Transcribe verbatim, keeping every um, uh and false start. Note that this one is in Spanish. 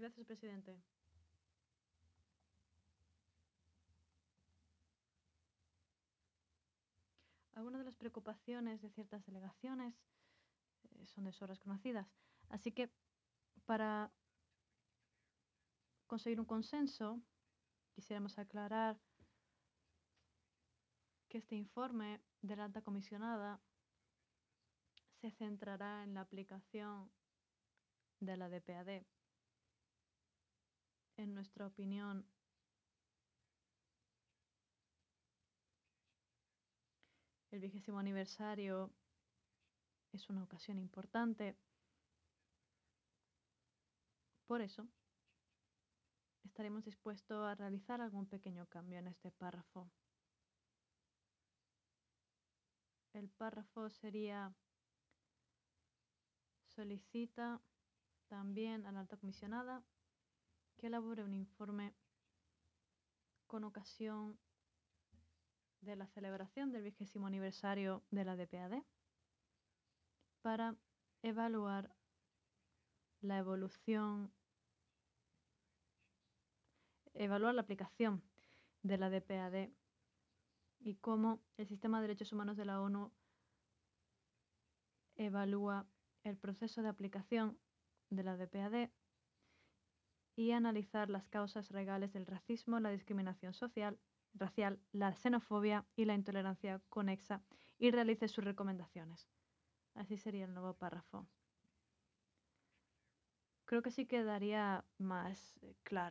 Gracias, presidente. Algunas de las preocupaciones de ciertas delegaciones eh, son de sobras conocidas. Así que, para conseguir un consenso, quisiéramos aclarar que este informe de la alta comisionada se centrará en la aplicación de la D P A D. En nuestra opinión, el vigésimo aniversario es una ocasión importante. Por eso, estaremos dispuestos a realizar algún pequeño cambio en este párrafo. El párrafo sería: solicita también a la alta comisionada que elabore un informe con ocasión de la celebración del vigésimo aniversario de la D P A D para evaluar la evolución, evaluar la aplicación de la D P A D y cómo el sistema de derechos humanos de la ONU evalúa el proceso de aplicación de la D P A D y analizar las causas legales del racismo, la discriminación social, racial, la xenofobia y la intolerancia conexa y realice sus recomendaciones. Así sería el nuevo párrafo. Creo que sí quedaría más eh, claro.